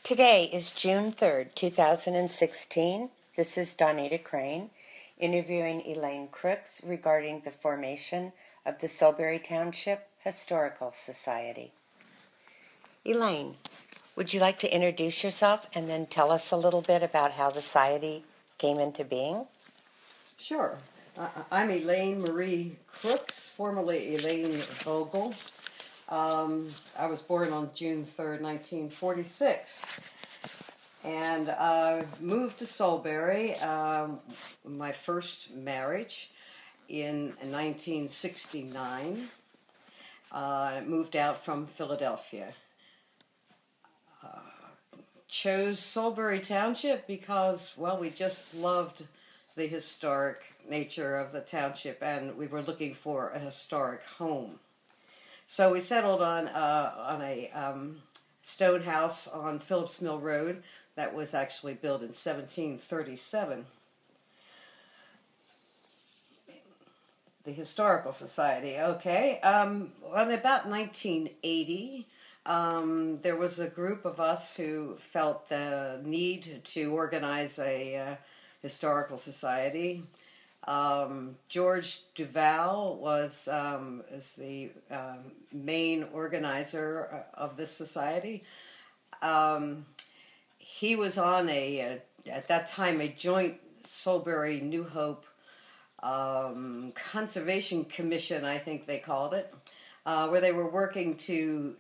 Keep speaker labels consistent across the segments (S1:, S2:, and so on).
S1: Today is June 3rd, 2016. This is Donita Crane interviewing Elaine Crooks regarding the formation of the Solebury Township Historical Society. Elaine, would you like to introduce yourself and then tell us a little bit about how the society came into being?
S2: Sure. I'm Elaine Marie Crooks, formerly Elaine Vogel. I was born on June 3rd, 1946, and I moved to Solebury, my first marriage, in 1969. I moved out from Philadelphia. Chose Solebury Township because, well, we just loved the historic nature of the township, and we were looking for a historic home. So we settled on a stone house on Phillips Mill Road that was actually built in 1737. The Historical Society, okay. In about 1980, there was a group of us who felt the need to organize a historical society. George Duval was is the main organizer of this society. He was on at that time, a joint Solebury New Hope Conservation Commission, I think they called it, where they were working to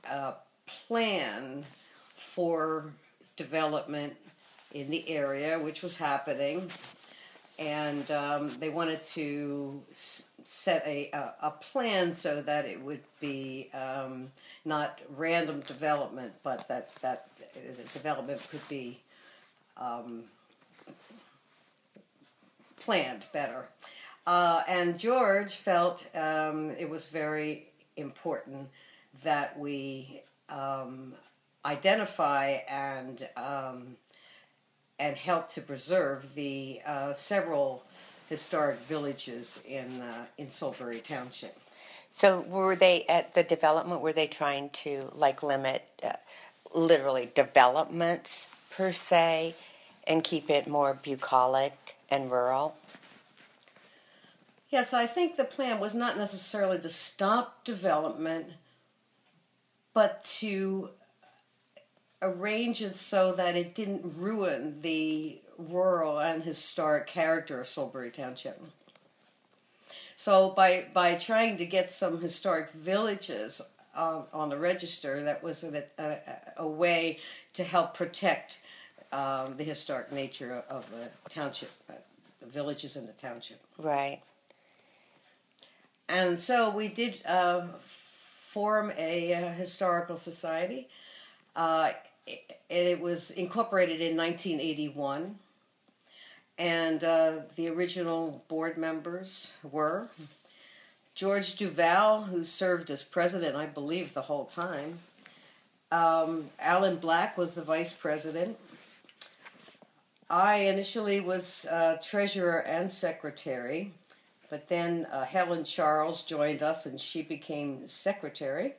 S2: plan for development in the area, which was happening. And they wanted to set a plan so that it would be not random development, but that the development could be planned better. And George felt it was very important that we identify and help to preserve the several historic villages in Solebury Township.
S1: So were they, at the development, were they trying to limit literally developments per se and keep it more bucolic and rural?
S2: Yes, I think the plan was not necessarily to stop development, but to arrange it so that it didn't ruin the rural and historic character of Solebury Township. So by trying to get some historic villages on the register, that was a way to help protect the historic nature of the township, the villages in the township.
S1: Right.
S2: And so we did form a historical society. It was incorporated in 1981, and the original board members were George Duval, who served as president, I believe, the whole time. Alan Black was the vice president. I initially was treasurer and secretary, but then Helen Charles joined us, and she became secretary.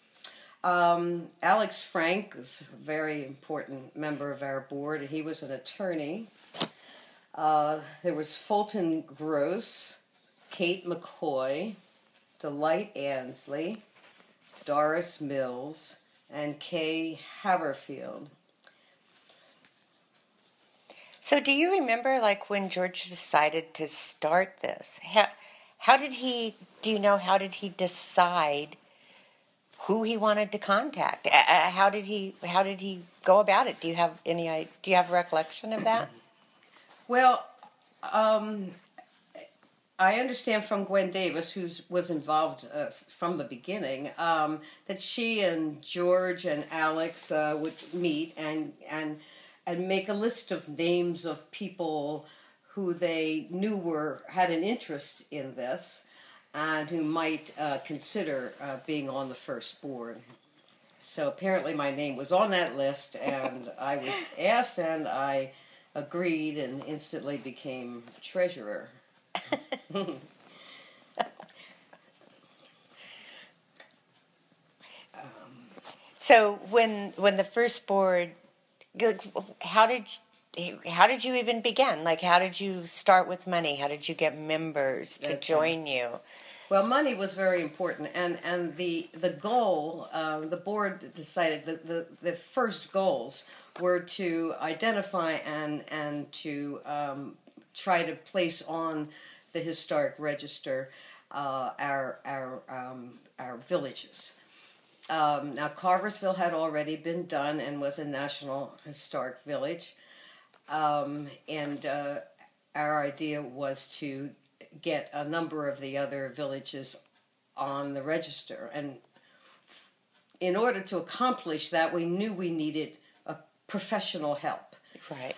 S2: Alex Frank was a very important member of our board, and he was an attorney. There was Fulton Gross, Kate McCoy, Delight Ansley, Doris Mills, and Kay Haberfield.
S1: So do you remember when George decided to start this? How did he decide who he wanted to contact? How did he go about it? Do you have recollection of that?
S2: Well, I understand from Gwen Davis, who was involved from the beginning, that she and George and Alex would meet and make a list of names of people who they knew had an interest in this and who might consider being on the first board. So apparently my name was on that list, and I was asked, and I agreed and instantly became treasurer.
S1: So when the first board like, how did you even begin? Like, how did you start with money? How did you get members to join you?
S2: Well, money was very important, and the goal, the board decided that the first goals were to identify and to try to place on the historic register our villages. Now, Carversville had already been done and was a National Historic Village, and our idea was to get a number of the other villages on the register. And in order to accomplish that, we knew we needed a professional help.
S1: Right.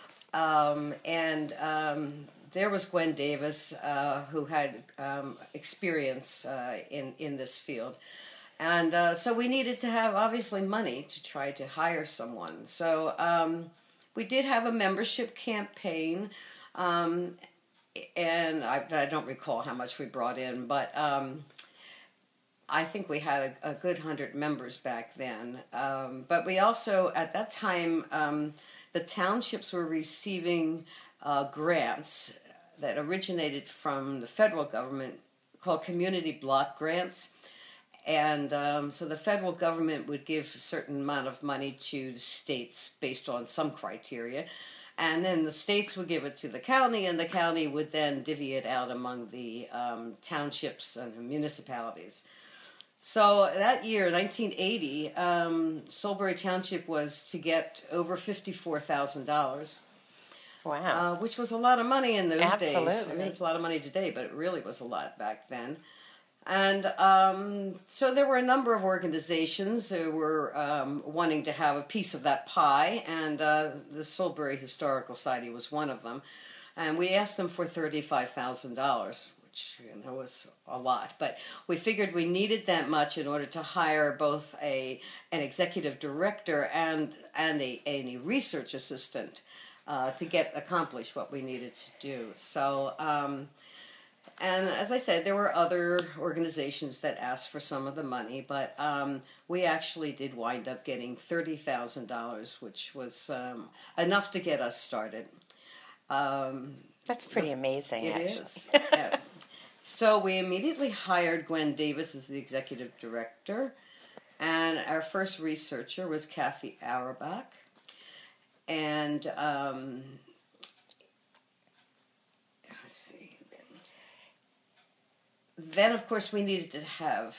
S2: There was Gwen Davis, who had experience in this field. And so we needed to have, obviously, money to try to hire someone. So we did have a membership campaign, and I don't recall how much we brought in, but I think we had a good 100 members back then. But we also, at that time, the townships were receiving grants that originated from the federal government called community block grants. And so the federal government would give a certain amount of money to the states based on some criteria. And then the states would give it to the county, and the county would then divvy it out among the townships and municipalities. So that year, 1980, Solebury Township was to get over $54,000.
S1: Wow.
S2: Which was a lot of money in those days.
S1: Absolutely.
S2: I mean, it's a lot of money today, but it really was a lot back then. And so there were a number of organizations who were wanting to have a piece of that pie, and the Solebury Historical Society was one of them. And we asked them for $35,000, which was a lot. But we figured we needed that much in order to hire both an executive director and a research assistant to accomplish what we needed to do. So. And as I said, there were other organizations that asked for some of the money, but we actually did wind up getting $30,000, which was enough to get us started.
S1: That's pretty amazing,
S2: It
S1: actually.
S2: is. Yeah. So we immediately hired Gwen Davis as the executive director, and our first researcher was Kathy Auerbach. And let's see. Then, of course, we needed to have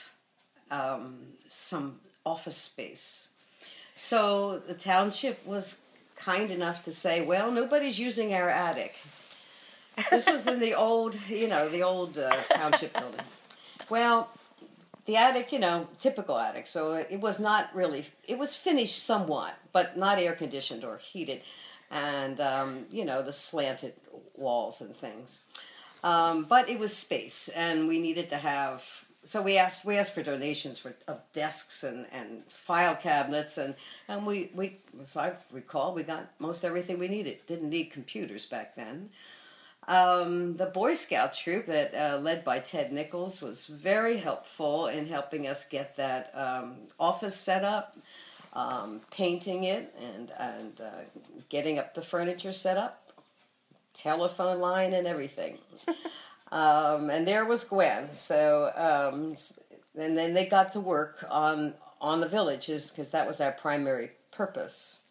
S2: some office space. So the township was kind enough to say, well, nobody's using our attic. This was in the old, township building. Well, the attic, typical attic, so it was not really, it was finished somewhat, but not air-conditioned or heated, and, the slanted walls and things. But it was space, and we needed to have. So we asked for donations of desks and file cabinets, and we as I recall, we got most everything we needed. Didn't need computers back then. The Boy Scout troop that led by Ted Nichols was very helpful in helping us get that office set up, painting it, and getting up the furniture set up. Telephone line and everything. And there was Gwen. So, and then they got to work on the villages because that was our primary purpose.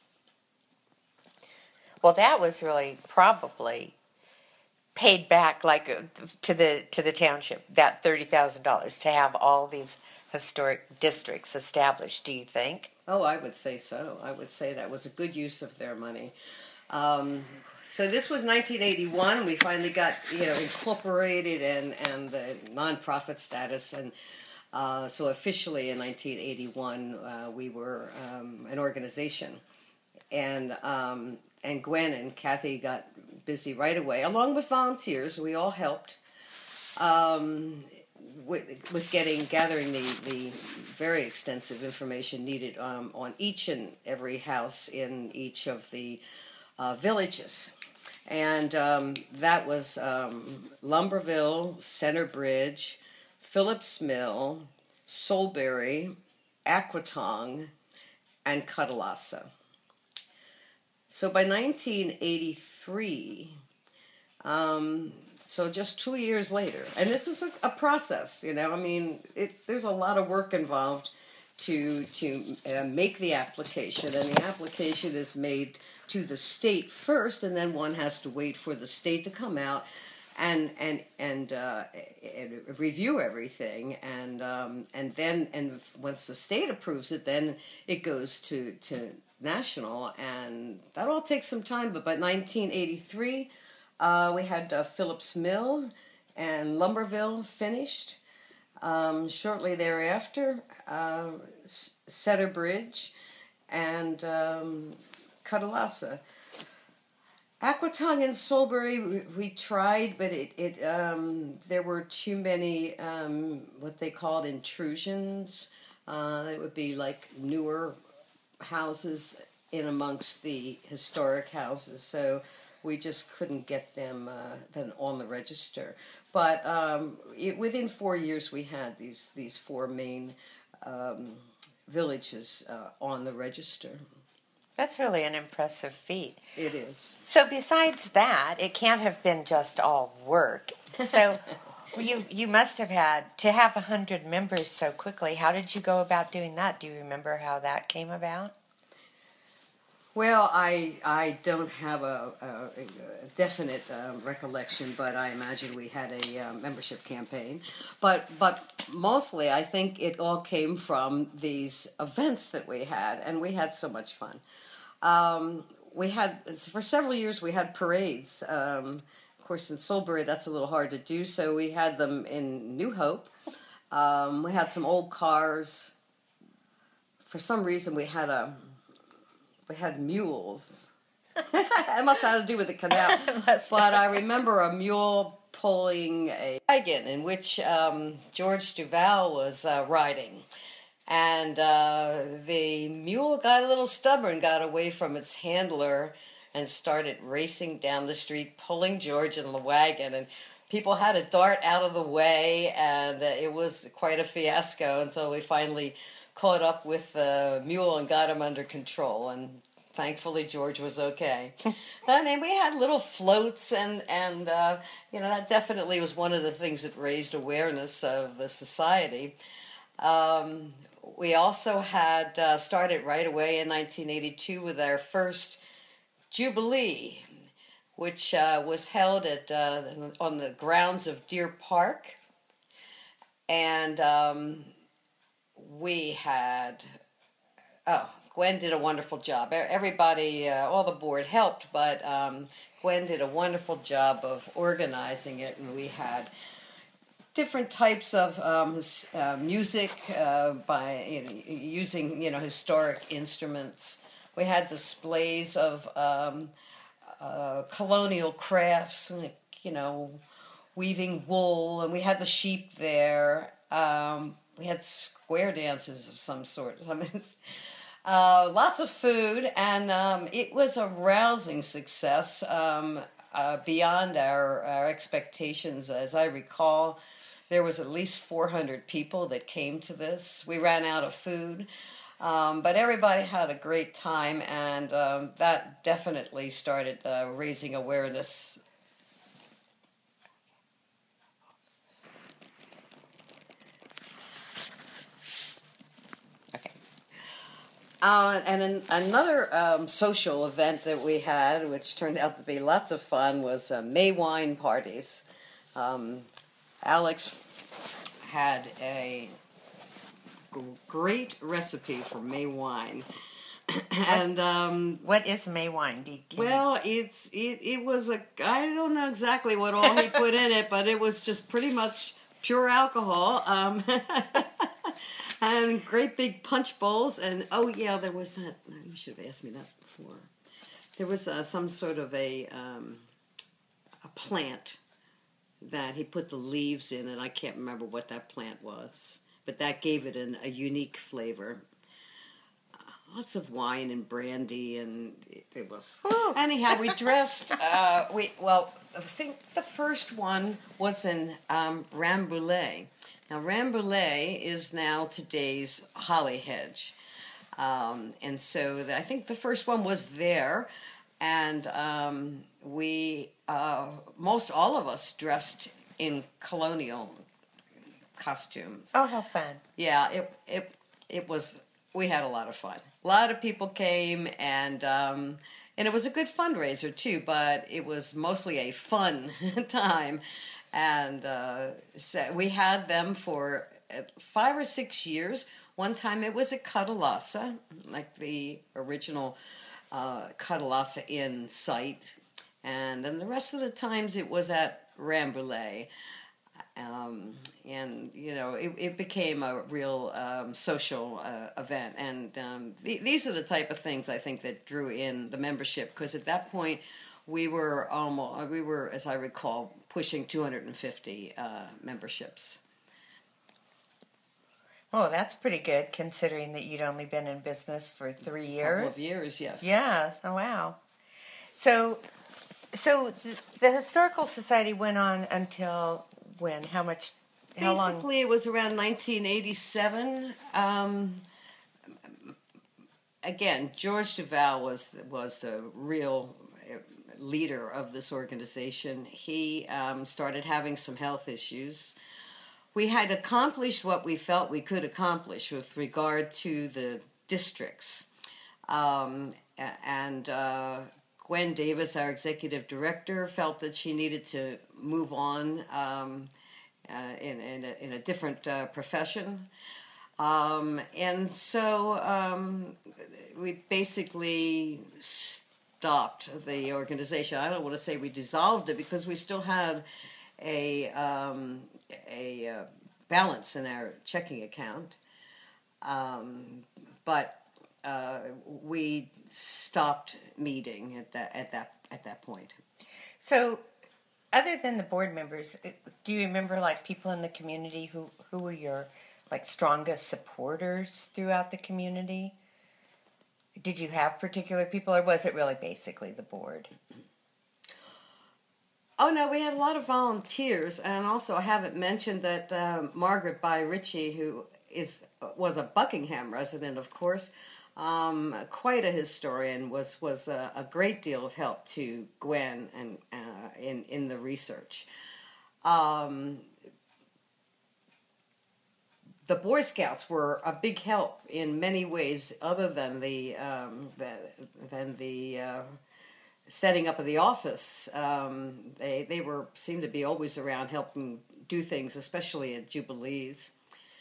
S1: Well, that was really probably paid back to the township, that $30,000 to have all these historic districts established. Do you think?
S2: Oh, I would say so. I would say that was a good use of their money. So this was 1981. We finally got incorporated and the nonprofit status, and so officially in 1981 we were an organization, and Gwen and Kathy got busy right away, along with volunteers. We all helped with gathering the very extensive information needed on each and every house in each of the villages. And that was Lumberville, Centerbridge, Phillips Mill, Solebury, Aquatong, and Cuttalasso. So by 1983, so just 2 years later, and this is a process, you know. I mean, there's a lot of work involved to make the application, and the application is made to the state first, and then one has to wait for the state to come out and review everything, and once the state approves it, then it goes to national, and that all takes some time. But by 1983, we had Phillips Mill and Lumberville finished. Shortly thereafter, Setter Bridge and Cuddalassa. Aquatong and Solebury, we tried, but there were too many what they called intrusions. It would be like newer houses in amongst the historic houses, so we just couldn't get them then on the register. But within 4 years, we had these four main villages on the register.
S1: That's really an impressive feat.
S2: It is.
S1: So besides that, it can't have been just all work. So you must have had to have 100 members so quickly. How did you go about doing that? Do you remember how that came about?
S2: Well, I don't have a definite recollection, but I imagine we had a membership campaign. But mostly, I think it all came from these events that we had, and we had so much fun. We had, for several years, we had parades. Of course, in Solebury, that's a little hard to do, so we had them in New Hope. We had some old cars. For some reason, we had mules. It must have had to do with the canal. But I remember a mule pulling a wagon in which George Duval was riding. And the mule got a little stubborn, got away from its handler, and started racing down the street, pulling George in the wagon. And people had to dart out of the way, and it was quite a fiasco until we finally caught up with the mule and got him under control. And thankfully, George was okay. And then we had little floats, and that definitely was one of the things that raised awareness of the society. We also had started right away in 1982 with our first Jubilee, which was held on the grounds of Deer Park. And we had, Gwen did a wonderful job. Everybody, all the board helped, but Gwen did a wonderful job of organizing it, and we had different types of music by using historic instruments. We had displays of colonial crafts, weaving wool, and we had the sheep there. We had square dances of some sort. Lots of food, and it was a rousing success beyond our expectations. As I recall, there was at least 400 people that came to this. We ran out of food, but everybody had a great time, and that definitely started raising awareness. And another social event that we had, which turned out to be lots of fun, was May wine parties. Alex had a great recipe for May wine, and
S1: what is May wine?
S2: It was I don't know exactly what all he put in it, but it was just pretty much pure alcohol. And great big punch bowls, and there was that. You should have asked me that before. There was some sort of a plant that he put the leaves in, and I can't remember what that plant was, but that gave it a unique flavor. Lots of wine and brandy, and it was. Anyhow, we dressed. I think the first one was in Rambouillet. Now, Rambouillet is now today's Holly Hedge. And so I think the first one was there. and we most all of us dressed in colonial costumes.
S1: Oh, how fun.
S2: Yeah, it was. We had a lot of fun. A lot of people came, and it was a good fundraiser too. But it was mostly a fun time, and so we had them for 5 or 6 years. One time it was at Cutalasa, like the original Cutalasa Inn site, and then the rest of the times it was at Rambouillet. And it became a real social event, and these are the type of things I think that drew in the membership, because at that point we were, as I recall, pushing 250 memberships.
S1: Oh, that's pretty good, considering that you'd only been in business for 3 years.
S2: Couple of years, yes.
S1: Yeah. Oh, wow. So the Historical Society went on until when? How long?
S2: Basically, it was around 1987. Again, George Duval was the real leader of this organization. He started having some health issues. We had accomplished what we felt we could accomplish with regard to the districts. And Gwen Davis, our executive director, felt that she needed to move on in a different profession. And so we basically stopped the organization. I don't want to say we dissolved it, because we still had a balance in our checking account, but we stopped meeting at that point.
S1: So, other than the board members, do you remember like people in the community who were your like strongest supporters throughout the community? Did you have particular people, or was it really basically the board?
S2: Oh, no, we had a lot of volunteers, and also I haven't mentioned that Margaret By Ritchie, who was a Buckingham resident, of course, quite a historian, was a great deal of help to Gwen and in the research. The Boy Scouts were a big help in many ways, other than the setting up of the office. They seemed to be always around helping do things, especially at Jubilees.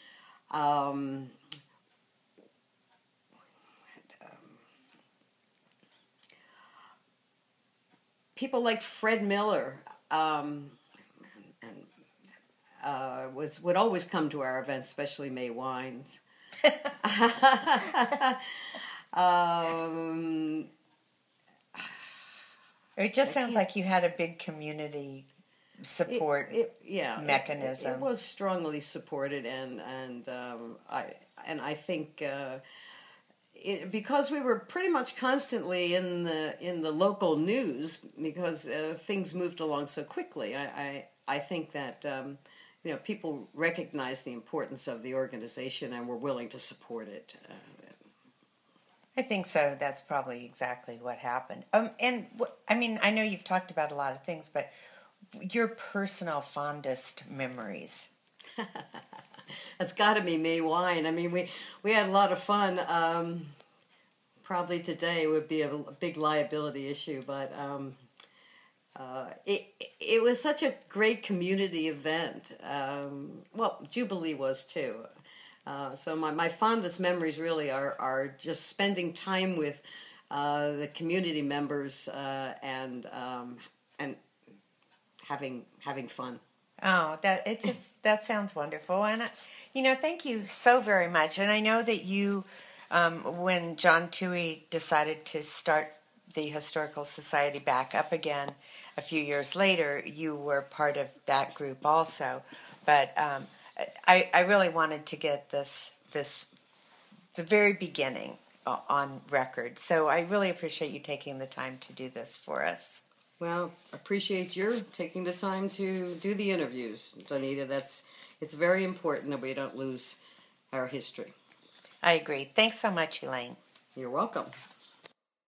S2: People like Fred Miller would always come to our events, especially May Wines.
S1: It just sounds like you had a big community support mechanism.
S2: It was strongly supported, and I think because we were pretty much constantly in the local news, because things moved along so quickly. I think that people recognized the importance of the organization and were willing to support it.
S1: I think so. That's probably exactly what happened. And I know you've talked about a lot of things, but your personal fondest memories.
S2: That's got to be May Wine. I mean, we had a lot of fun. Probably today would be a big liability issue, but it was such a great community event. Well, Jubilee was too. So my fondest memories really are just spending time with the community members and having fun.
S1: Oh, that sounds wonderful, and thank you so very much. And I know that you, when John Toohey decided to start the Historical Society back up again a few years later, you were part of that group also. But I really wanted to get this the very beginning on record. So I really appreciate you taking the time to do this for us.
S2: Well, appreciate your taking the time to do the interviews, Donita. It's very important that we don't lose our history.
S1: I agree. Thanks so much, Elaine.
S2: You're welcome.